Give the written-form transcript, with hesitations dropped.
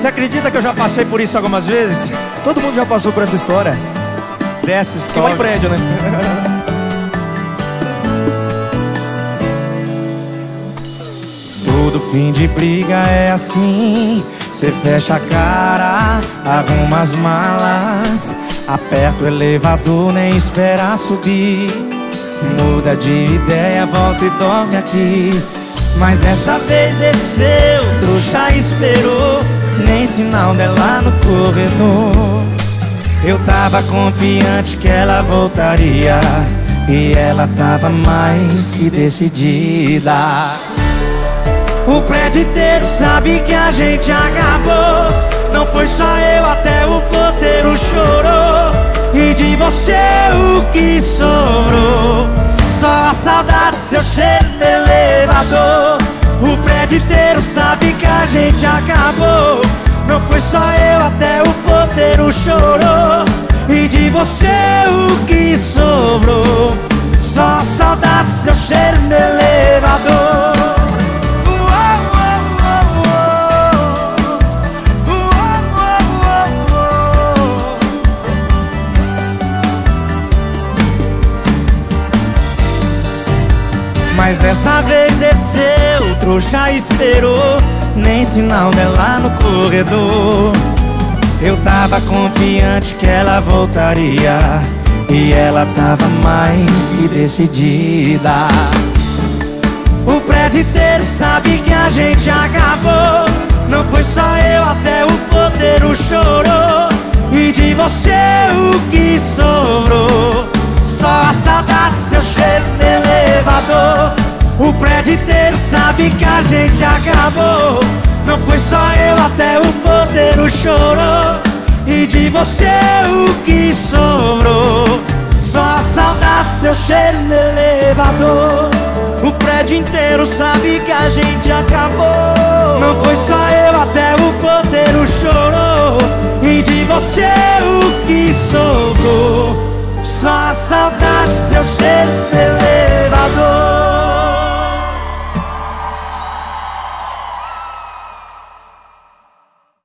Você acredita que eu já passei por isso algumas vezes? Todo mundo já passou por essa história. Desce Que só. vai em prédio, né? Todo fim de briga é assim. Cê fecha a cara, arruma as malas, aperta o elevador, nem espera subir. Muda de ideia, volta e dorme aqui. Mas dessa vez desceu, trouxa esperou, nem sinal dela no corredor. Eu tava confiante que ela voltaria, e ela tava mais que decidida. O prédio inteiro sabe que a gente acabou. Não foi só eu, até o porteiro chorou. E de você o que sobrou? Só a saudade, seu cheiro no elevador. O prédio inteiro sabe que a gente acabou. Não foi só eu, até o porteiro chorou. E de você o que sobrou? Só a saudade, seu cheiro no elevador. Mas dessa vez desceu, o trouxa esperou, nem sinal dela no corredor. Eu tava confiante que ela voltaria, e ela tava mais que decidida. O prédio inteiro sabe que a gente acabou. Não foi só eu, até o porteiro chorou. E de você o que sobrou? Só a saudade, seu cheiro no elevador. O prédio inteiro sabe que a gente acabou. Não foi só eu, até o porteiro chorou. E de você o que sobrou? Só a saudade, seu cheiro no elevador. O prédio inteiro sabe que a gente acabou. Não foi só eu, até o porteiro chorou. E de você o que sobrou? Só a saudade, seu cheiro no elevador.